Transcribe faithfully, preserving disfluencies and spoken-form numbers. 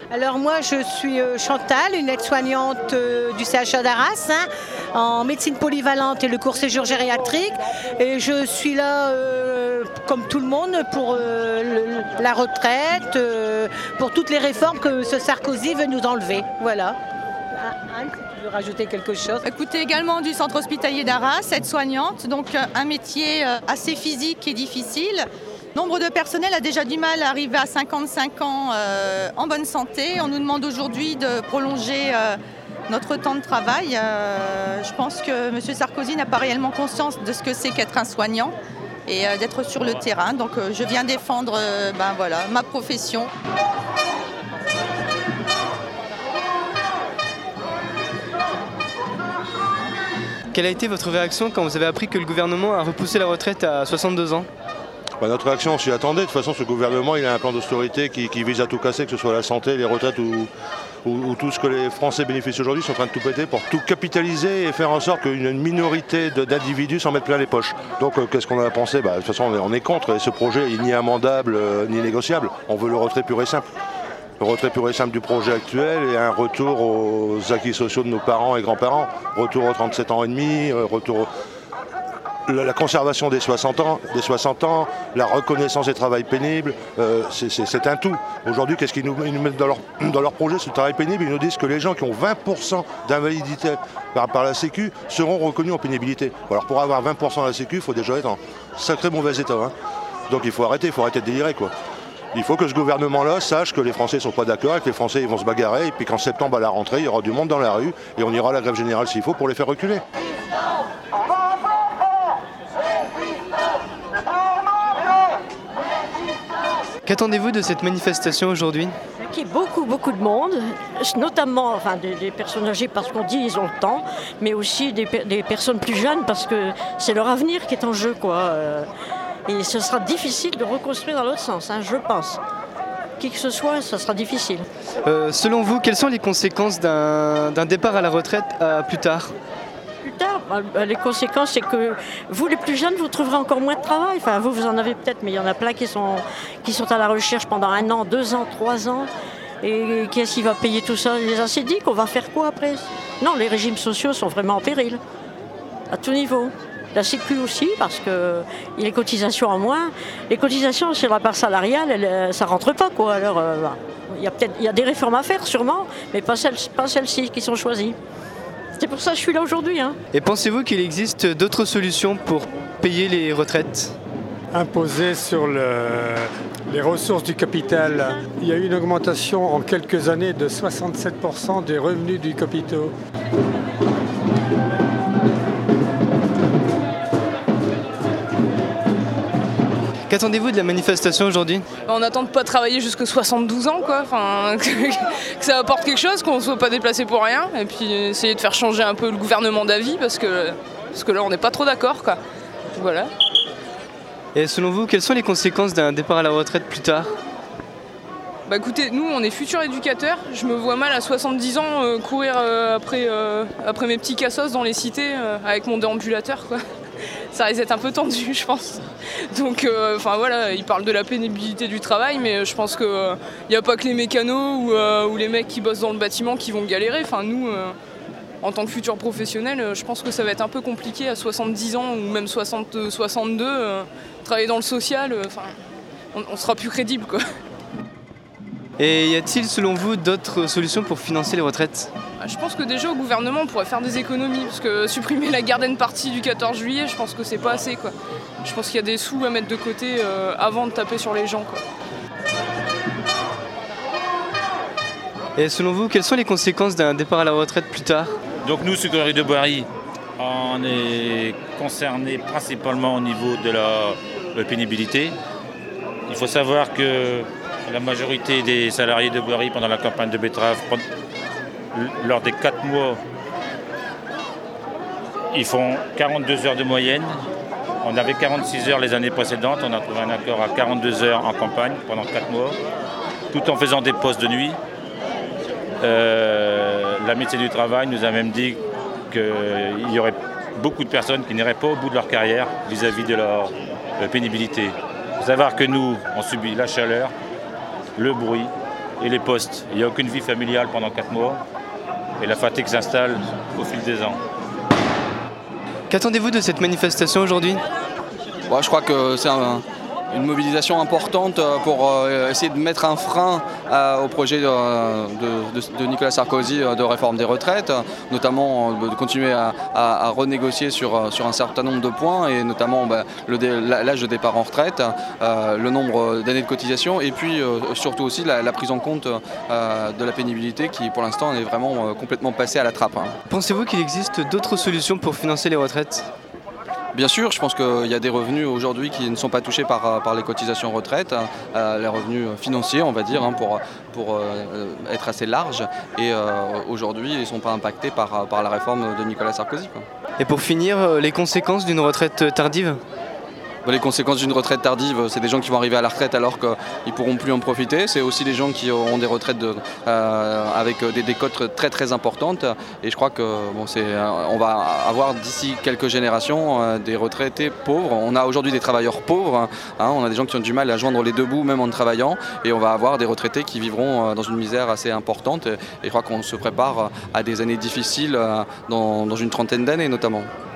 Alors moi je suis euh, Chantal, une aide-soignante euh, du C H A d'Arras, hein, en médecine polyvalente et le court séjour gériatrique. Et je suis là euh, comme tout le monde pour euh, le, la retraite, euh, pour toutes les réformes que ce Sarkozy veut nous enlever. Voilà. Anne, tu veux rajouter quelque chose? Écoutez, également du centre hospitalier d'Arras, aide-soignante, donc un métier assez physique et difficile. Nombre de personnel a déjà du mal à arriver à cinquante-cinq ans euh, en bonne santé. On nous demande aujourd'hui de prolonger euh, notre temps de travail. Euh, je pense que M. Sarkozy n'a pas réellement conscience de ce que c'est qu'être un soignant et euh, d'être sur le terrain. Donc euh, je viens défendre euh, ben, voilà, ma profession. Quelle a été votre réaction quand vous avez appris que le gouvernement a repoussé la retraite à soixante-deux ans ? Bah, notre réaction, on s'y attendait. De toute façon, ce gouvernement, il a un plan d'austérité qui, qui vise à tout casser, que ce soit la santé, les retraites ou, ou, ou tout ce que les Français bénéficient aujourd'hui. Ils sont en train de tout péter pour tout capitaliser et faire en sorte qu'une minorité d'individus s'en mettent plein les poches. Donc, euh, qu'est-ce qu'on a pensé bah, de toute façon, on est, on est contre. Et ce projet est ni amendable, euh, ni négociable. On veut le retrait pur et simple. Le retrait pur et simple du projet actuel et un retour aux acquis sociaux de nos parents et grands-parents. Retour aux trente-sept ans et demi, retour au... La conservation des soixante ans, des soixante ans, la reconnaissance des travails pénibles, euh, c'est un tout. Aujourd'hui, qu'est-ce qu'ils nous, ils nous mettent dans leur, dans leur projet, ce travail pénible? Ils nous disent que les gens qui ont vingt pour cent d'invalidité par, par la Sécu seront reconnus en pénibilité. Alors pour avoir vingt pour cent de la Sécu, il faut déjà être en sacré mauvais état. Hein. Donc il faut arrêter, il faut arrêter de délirer, quoi. Il faut que ce gouvernement-là sache que les Français ne sont pas d'accord et que les Français ils vont se bagarrer et puis qu'en septembre à la rentrée, il y aura du monde dans la rue et on ira à la grève générale s'il faut pour les faire reculer. Qu'attendez-vous de cette manifestation aujourd'hui ? Il y a beaucoup, beaucoup de monde, notamment enfin, des, des personnes âgées parce qu'on dit ils ont le temps, mais aussi des, des personnes plus jeunes parce que c'est leur avenir qui est en jeu, quoi. Et ce sera difficile de reconstruire dans l'autre sens, hein, je pense. Qui que ce soit, ça sera difficile. Euh, selon vous, quelles sont les conséquences d'un d'un départ à la retraite à plus tard ? Plus tard, les conséquences, c'est que vous, les plus jeunes, vous trouverez encore moins de travail. Enfin, vous, vous en avez peut-être, mais il y en a plein qui sont, qui sont à la recherche pendant un an, deux ans, trois ans. Et qui est-ce qui va payer tout ça? Les assédiques, on va faire quoi après? Non, les régimes sociaux sont vraiment en péril, à tout niveau. La Sécu aussi, parce que il y a les cotisations en moins. Les cotisations sur la part salariale, elle, ça ne rentre pas, quoi. Alors, euh, il y a peut-être il y a des réformes à faire, sûrement, mais pas celles, pas celles-ci qui sont choisies. C'est pour ça que je suis là aujourd'hui. Hein. Et pensez-vous qu'il existe d'autres solutions pour payer les retraites ? Imposer sur le, les ressources du capital. Il y a eu une augmentation en quelques années de soixante-sept pour cent des revenus du capitaux. Qu'attendez-vous de la manifestation aujourd'hui ? On attend de pas travailler jusqu'à soixante-douze ans, quoi. Enfin, que ça apporte quelque chose, qu'on ne soit pas déplacé pour rien. Et puis essayer de faire changer un peu le gouvernement d'avis, parce que, parce que là, on n'est pas trop d'accord, quoi. Voilà. Et selon vous, quelles sont les conséquences d'un départ à la retraite plus tard ? Bah écoutez, nous, on est futurs éducateurs. Je me vois mal à soixante-dix ans euh, courir euh, après, euh, après mes petits cassos dans les cités euh, avec mon déambulateur, quoi. Ça risque d'être un peu tendu, je pense. Donc, enfin euh, voilà, ils parlent de la pénibilité du travail, mais je pense qu'il n'y euh, a pas que les mécanos ou, euh, ou les mecs qui bossent dans le bâtiment qui vont galérer. Enfin, nous, euh, en tant que futurs professionnels, euh, je pense que ça va être un peu compliqué à soixante-dix ans ou même soixante, soixante-deux, euh, travailler dans le social, enfin, euh, on, on sera plus crédible, quoi. Et y a-t-il, selon vous, d'autres solutions pour financer les retraites ? Je pense que déjà au gouvernement on pourrait faire des économies, parce que supprimer la garden party du quatorze juillet, je pense que c'est pas assez, quoi. Je pense qu'il y a des sous à mettre de côté euh, avant de taper sur les gens, quoi. Et selon vous, quelles sont les conséquences d'un départ à la retraite plus tard ? Donc nous, Sucrerie de Boiry, on est concerné principalement au niveau de la, de la pénibilité. Il faut savoir que la majorité des salariés de Boiry pendant la campagne de betterave, lors des quatre mois, ils font quarante-deux heures de moyenne. On avait quarante-six heures les années précédentes. On a trouvé un accord à quarante-deux heures en campagne pendant quatre mois, tout en faisant des postes de nuit. Euh, la médecine du travail nous a même dit qu'il y aurait beaucoup de personnes qui n'iraient pas au bout de leur carrière vis-à-vis de leur pénibilité. Il faut savoir que nous, on subit la chaleur, le bruit, et les postes. Il n'y a aucune vie familiale pendant quatre mois et la fatigue s'installe au fil des ans. Qu'attendez-vous de cette manifestation aujourd'hui ? Ouais, je crois que c'est un, une mobilisation importante pour euh, essayer de mettre un frein euh, au projet de, de, de Nicolas Sarkozy de réforme des retraites, notamment de continuer à, à, à renégocier sur, sur un certain nombre de points, et notamment bah, l'âge de départ en retraite, euh, le nombre d'années de cotisation, et puis euh, surtout aussi la, la prise en compte euh, de la pénibilité qui pour l'instant est vraiment euh, complètement passée à la trappe. Hein. Pensez-vous qu'il existe d'autres solutions pour financer les retraites ? Bien sûr, je pense qu'il y a des revenus aujourd'hui qui ne sont pas touchés par, par les cotisations retraite, euh, les revenus financiers, on va dire, hein, pour, pour euh, être assez larges. Et euh, aujourd'hui, ils ne sont pas impactés par, par la réforme de Nicolas Sarkozy, quoi. Et pour finir, les conséquences d'une retraite tardive ? Les conséquences d'une retraite tardive, c'est des gens qui vont arriver à la retraite alors qu'ils ne pourront plus en profiter. C'est aussi des gens qui auront des retraites de, euh, avec des décotes très très importantes. Et je crois que bon, c'est, on va avoir d'ici quelques générations euh, des retraités pauvres. On a aujourd'hui des travailleurs pauvres. Hein, on a des gens qui ont du mal à joindre les deux bouts même en travaillant. Et on va avoir des retraités qui vivront dans une misère assez importante. Et je crois qu'on se prépare à des années difficiles dans, dans une trentaine d'années notamment.